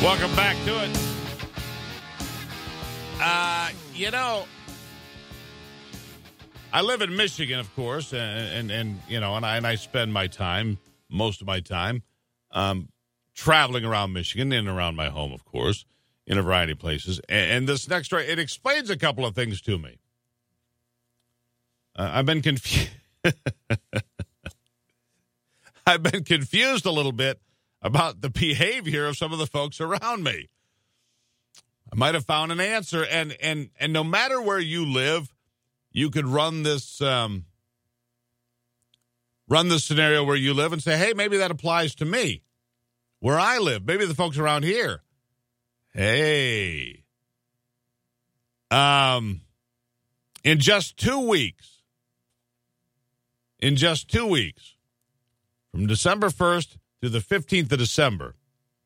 Welcome back to it. I live in Michigan, of course, and I spend most of my time, traveling around Michigan, in and around my home, of course, in a variety of places. And this next story, it explains a couple of things to me. I've been confused. I've been confused a little bit about the behavior of some of the folks around me. I might have found an answer, and no matter where you live, you could run this scenario where you live and say, hey, maybe that applies to me, where I live. Maybe the folks around here. Hey. In just 2 weeks, from December 1st to the 15th of December,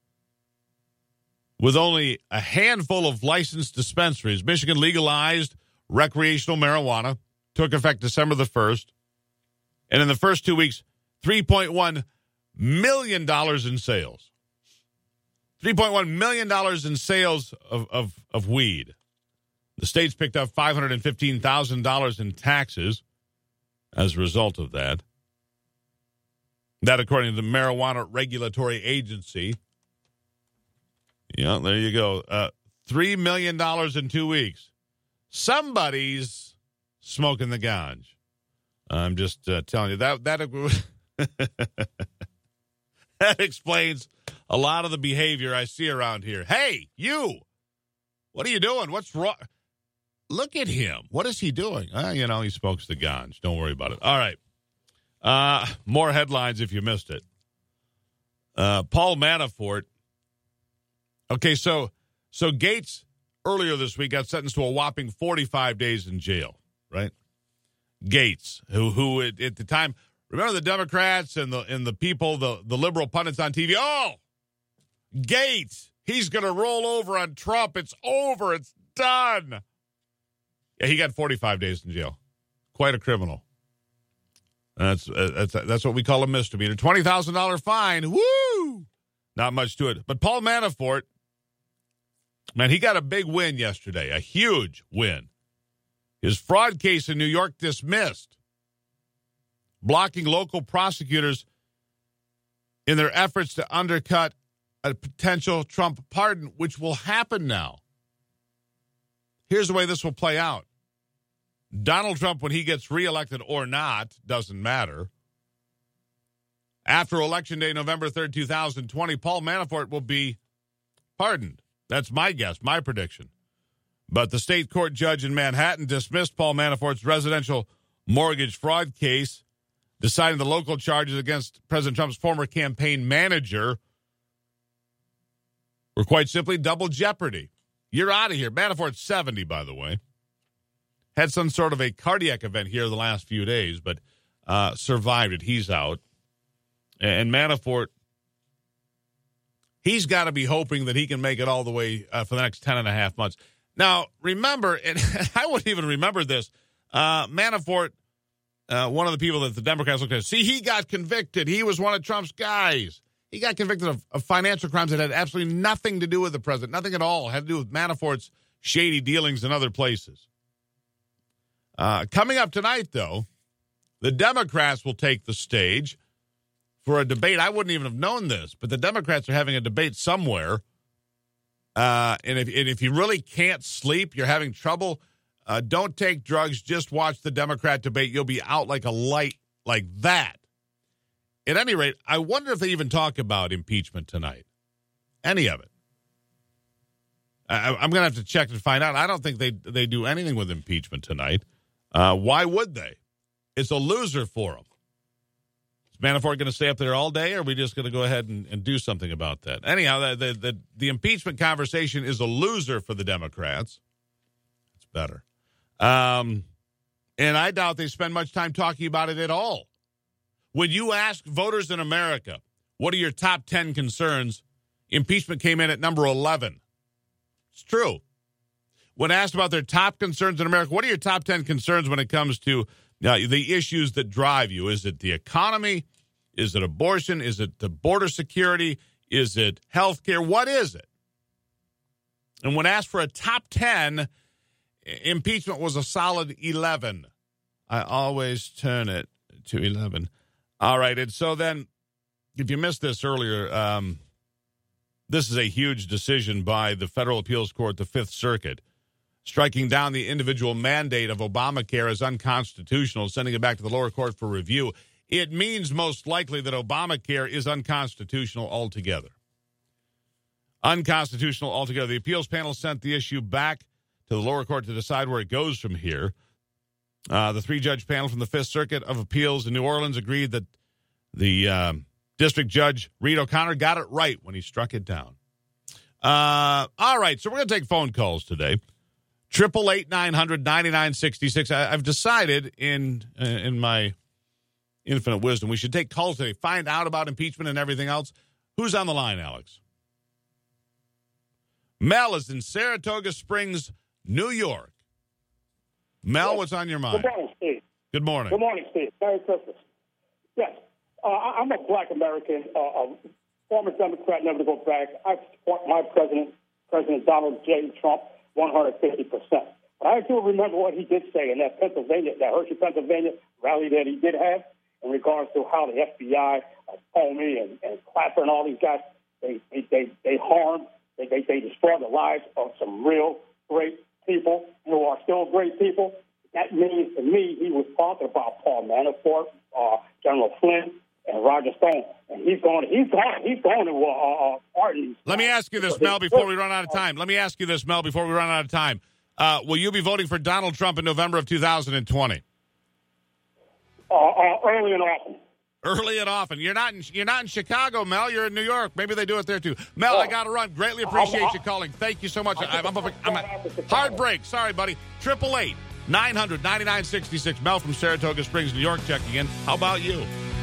with only a handful of licensed dispensaries, Michigan legalized recreational marijuana, took effect December the 1st. And in the first 2 weeks, $3.1 million in sales. $3.1 million in sales of weed. The state's picked up $515,000 in taxes as a result of that. That, according to the Marijuana Regulatory Agency. Yeah, there you go. $3 million in 2 weeks. Somebody's smoking the ganj. I'm just telling you that that explains a lot of the behavior I see around here. Hey, you! What are you doing? What's wrong? Look at him. What is he doing? He smokes the ganj. Don't worry about it. All right. More headlines if you missed it. Paul Manafort. Okay, so Gates earlier this week got sentenced to a whopping 45 days in jail, right? Gates, who at the time, remember the Democrats and the people, the liberal pundits on TV? Oh, Gates, he's going to roll over on Trump. It's over. It's done. Yeah, he got 45 days in jail. Quite a criminal. That's what we call a misdemeanor. $20,000 fine. Woo! Not much to it. But Paul Manafort, man, he got a big win yesterday, a huge win. His fraud case in New York dismissed, blocking local prosecutors in their efforts to undercut a potential Trump pardon, which will happen now. Here's the way this will play out. Donald Trump, when he gets reelected or not, doesn't matter. After Election Day, November 3rd, 2020, Paul Manafort will be pardoned. That's my guess, my prediction. But the state court judge in Manhattan dismissed Paul Manafort's residential mortgage fraud case, deciding the local charges against President Trump's former campaign manager were quite simply double jeopardy. You're out of here. Manafort's 70, by the way. Had some sort of a cardiac event here the last few days, but survived it. He's out. And Manafort, he's got to be hoping that he can make it all the way for the next 10 and a half months. Now, remember, and I wouldn't even remember this, Manafort, one of the people that the Democrats looked at, he got convicted. He was one of Trump's guys. He got convicted of financial crimes that had absolutely nothing to do with the president, nothing at all. It had to do with Manafort's shady dealings in other places. Coming up tonight, though, the Democrats will take the stage for a debate. I wouldn't even have known this, but the Democrats are having a debate somewhere. And if you really can't sleep, you're having trouble, don't take drugs, just watch the Democrat debate. You'll be out like a light like that. At any rate, I wonder if they even talk about impeachment tonight. Any of it. I'm going to have to check and find out. I don't think they do anything with impeachment tonight. Why would they? It's a loser for them. Is Manafort going to stay up there all day, or are we just going to go ahead and do something about that? Anyhow, the impeachment conversation is a loser for the Democrats. It's better. And I doubt they spend much time talking about it at all. When you ask voters in America, what are your top 10 concerns, impeachment came in at number 11. It's true. When asked about their top concerns in America, what are your top 10 concerns when it comes to the issues that drive you? Is it the economy? Is it abortion? Is it the border security? Is it health care? What is it? And when asked for a top 10, impeachment was a solid 11. I always turn it to 11. All right, and so then, if you missed this earlier, this is a huge decision by the Federal Appeals Court, the Fifth Circuit, striking down the individual mandate of Obamacare as unconstitutional, sending it back to the lower court for review. It means most likely that Obamacare is unconstitutional altogether. Unconstitutional altogether. The appeals panel sent the issue back to the lower court to decide where it goes from here. The three-judge panel from the Fifth Circuit of Appeals in New Orleans agreed that the District Judge Reed O'Connor got it right when he struck it down. All right, so we're going to take phone calls today. 888-900-9966. I've decided in my infinite wisdom we should take calls today, find out about impeachment and everything else. Who's on the line, Alex? Mel is in Saratoga Springs, New York. Mel, what's on your mind? Good morning, Steve. Good morning. Good morning, Steve. Merry Christmas. Yes, I'm a black American, a former Democrat, never to go back. I support my president, President Donald J. Trump, 150%. But I do remember what he did say in that Hershey, Pennsylvania rally that he did have in regards to how the FBI, Comey and Clapper and all these guys, they harmed, they destroyed the lives of some real great people who are still great people. That means to me he was talking about Paul Manafort, General Flynn, and Roger Stone, and he's going to pardon. Let me ask you this, Mel, before we run out of time. Will you be voting for Donald Trump in November of 2020? Early and often. Early and often. You're not in Chicago, Mel. You're in New York. Maybe they do it there too. Mel, I got to run. Greatly appreciate you calling. Thank you so much. I'm a hard break. Sorry, buddy. 888-900-9966. Mel from Saratoga Springs, New York, checking in. How about you?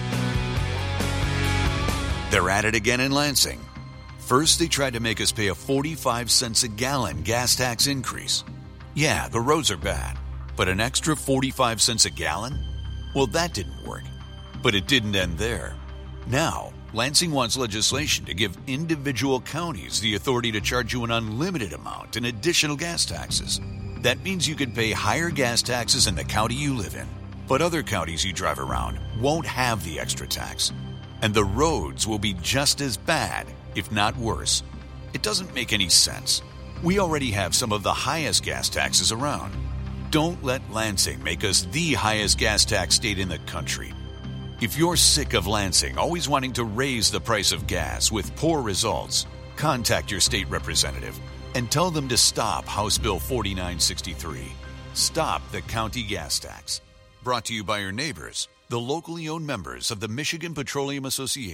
They're at it again in Lansing. First, they tried to make us pay a 45 cents a gallon gas tax increase. Yeah, the roads are bad, but an extra 45 cents a gallon? Well, that didn't work. But it didn't end there. Now, Lansing wants legislation to give individual counties the authority to charge you an unlimited amount in additional gas taxes. That means you could pay higher gas taxes in the county you live in, but other counties you drive around won't have the extra tax. And the roads will be just as bad, if not worse. It doesn't make any sense. We already have some of the highest gas taxes around. Don't let Lansing make us the highest gas tax state in the country. If you're sick of Lansing always wanting to raise the price of gas with poor results, contact your state representative and tell them to stop House Bill 4963. Stop the county gas tax. Brought to you by your neighbors, the locally owned members of the Michigan Petroleum Association.